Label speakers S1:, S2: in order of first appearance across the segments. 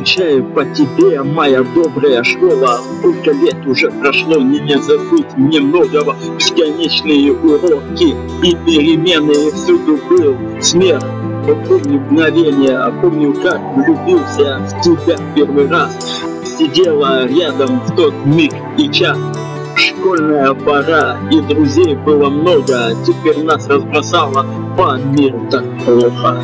S1: скучаю по тебе, моя добрая школа. Сколько лет уже прошло, не забыть мне многого. Бесконечные уроки и перемены, всюду был смех. Помню мгновение, помню, как влюбился в тебя в первый раз. Сидела рядом в тот миг и час. Школьная пора, и друзей было много. Теперь нас разбросало по миру так плохо.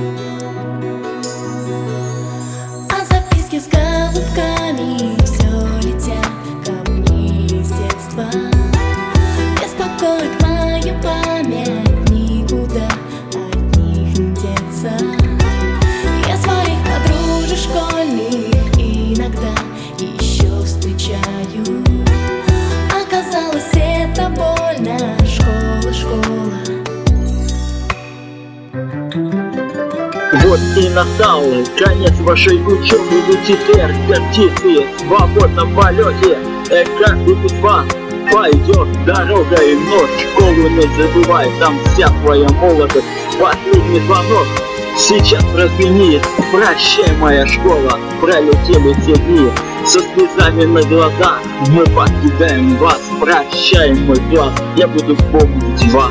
S2: А записки с голубками все летят ко мне из детства. Беспокоит мою память, никуда от них не деться. Я своих подружек школьных иногда еще встречаю. Оказалось, это больно, школа.
S1: Вот и настал конец вашей учебы, вы теперь птицы в свободном полете. Каждый из вас пойдет дорогой, но школу не забывай, там вся твоя молодость. Последний звонок сейчас прозвенит. Прощай, моя школа, пролетели все дни. Со слезами на глазах мы покидаем вас. Прощай, мой класс, я буду помнить вас.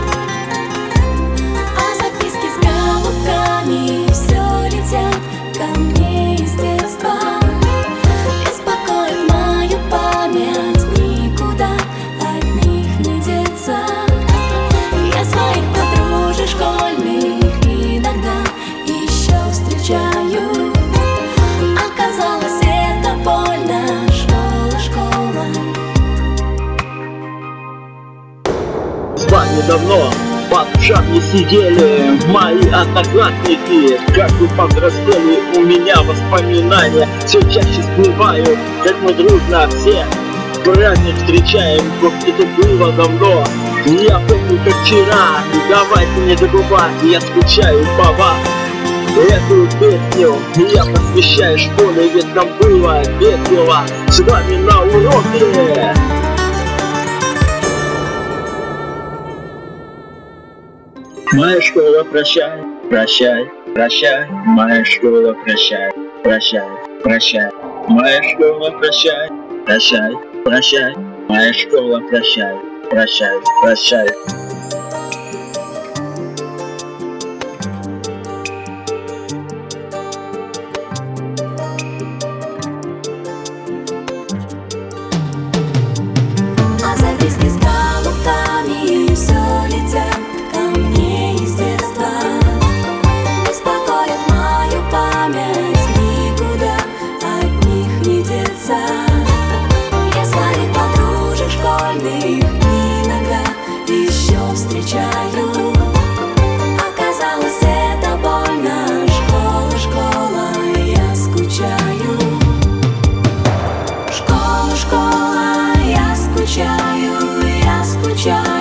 S2: А записки с голубками все летят ко мне из детства. Беспокоит мою память, никуда от них не деться. Я своих подружек школьных иногда еще встречаю. Оказалось, это больно, школа.
S1: С вами давно под шагом сидели мои одноклассники. Как вы повзрослели, у меня воспоминания все чаще всплывают, как мы дружно все праздник встречаем. Вот это было давно, я помню как вчера. И давайте не забывать, я скучаю по вам. Эту песню я посвящаю школе, ведь нам было весело с вами на уроке. Моя школа, прощай, прощай, прощай. Моя школа, прощай, прощай, прощай. Моя школа, прощай, прощай, прощай. Моя школа, прощай, прощай, прощай.
S2: А записки с голубками все летят ко мне из детства. Беспокоит мою память, никуда от них не деться. Я своих подружек школьных иногда еще встречаю. Оказалось, это больно, школа, я скучаю. Школа, я скучаю.